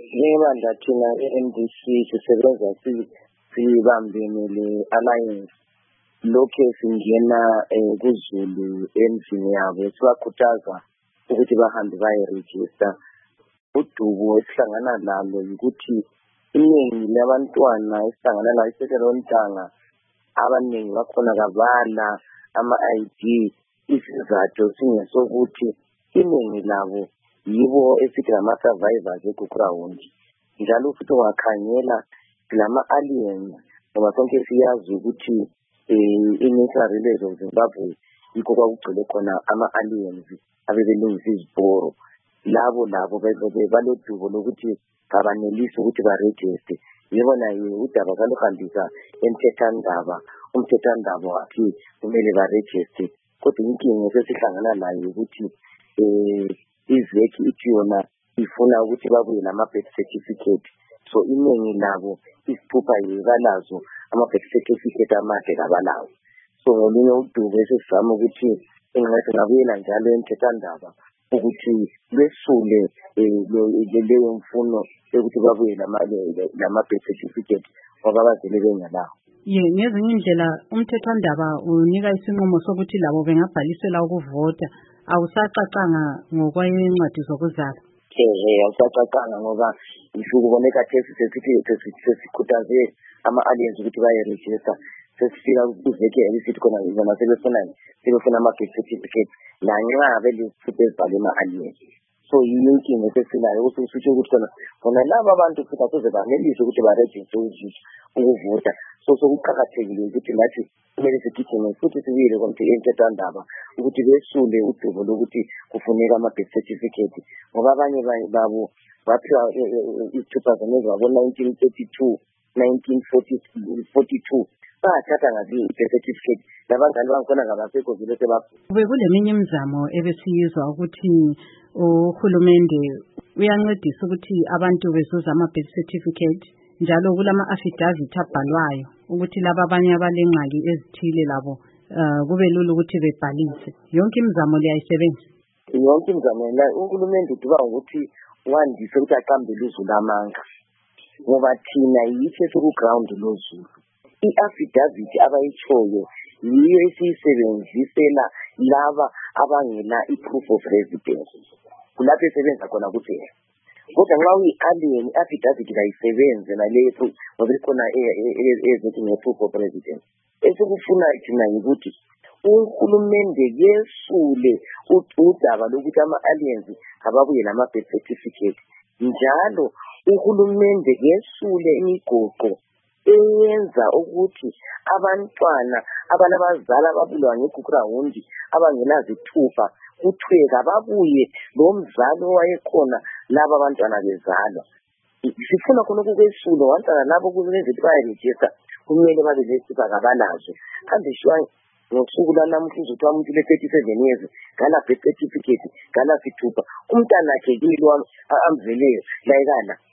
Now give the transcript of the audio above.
Njengobandla thina e-NDC sisebenza sibambene le-Alliance lokhu singena kuZulu endlini yabo sibakhuthaza ukuthi bahambe baye-register. Udubo esihlangana nalo ukuthi iningi labantwana esihlangana nalo isekelo ntanga abaningi bakhona kabala ama-ID isizathu singesokuthi iningi labo yibo esithi ama-survivors e-ground. Njalo futhi ungakhangela lama-aliens ngoba sonke siyazi ukuthi i-Natural Relays of Zimbabwe yikho kwakugcwele khona ama-aliens abebelungisa izibhoro. Labo balodubo lokuthi kabanelisi ukuthi barejiste. Yibona udaba kaluhambisa emthethandaba, umthethandaba wathi kumele barejiste. Kodwa inkinga sesihlangana nayo ukuthi izeki ithi yona ifuna ukuthi babuye nama-birth certificate. So iningi labo isiphupha yibalazo ama-birth certificate amade kabalawo. So ngolunye udubo esizama ukuthi ngabuyela njalo emthethandaba ukuthi besule leyo mfuno yokuthi babuye nama-birth certificate ngoba bazele bengalawo. Ngezinye indlela umthethandaba unika isinqumo sokuthi labo bengabhalisela ukuvota. Awusacacanga ngokwencwadi zokuzala. Awusacacanga ngoba kuboneka sesikhuthaze ama-aliens ukuthi baye-register. Sesifika kuzeke elisithi khona bona sebefuna ama-birth certificate lanxa belesipho ezibhalwe ama-aliens. So yiyo inkinga esesilayo usuthi ukuthi khona laba abantu futhi akuze banelise ukuthi barejiste ukuvota. So sokuqakathekile ukuthi nathi kumele sigijime futhi sibuyele emthethandaba ukuthi besule udubo lokuthi kufuneka ama-birth certificate ngoba abanye babo baphiwa i-2000 ngabo-1932 1942 bathatha ngathi i-birth certificate labazali bangikhona ngabasekho vile sebakhona. Bekuleminye imizamo ebesiyizwa ukuthi uhulumende uyancedisa ukuthi abantu bezuza ama-birth certificate njalo kulama-affidavit abhalwayo ukuthi laba abanye abalengxaki ezithile labo kube lula ukuthi bebhalise. Yonke imizamo liyayisebenza? Yonke imizamo uhulumende uduba ukuthi wandise ukuthi aqambele uZulu amanga ngoba thina yithi esiku-ground loZulu. I-affidavit abayitshoyo yiyo esiyisebenzisela laba abangela i-proof of residence. Kulapho esebenza khona kuphela. Kodwa nxa uyi-alien i-affidavit kayisebenze naleyo ngoba ikhona ezithi nge-proof of residence. Esikufuna thina yikuthi uhulumende yesule udaba lokuthi ama-aliens ababuye nama-birth certificate. Njalo uhulumende yesule imigoqo eyenza ukuthi abantwana abalabazali ababulawa nge-ground abangenazithupha kuthiwe kababuye lo mzali owayekhona laba abantwana bezalwa. Sifuna khonokho kwesule abantwana labo kuzenza ukuthi baye-register kumele babe lesipha kabalazo. Kambe ngosuku lanamuhla uzothiwa umuntu le-37 years ngala birth certificate ngala sithupha umntana akhe kilo amveleyo la ekala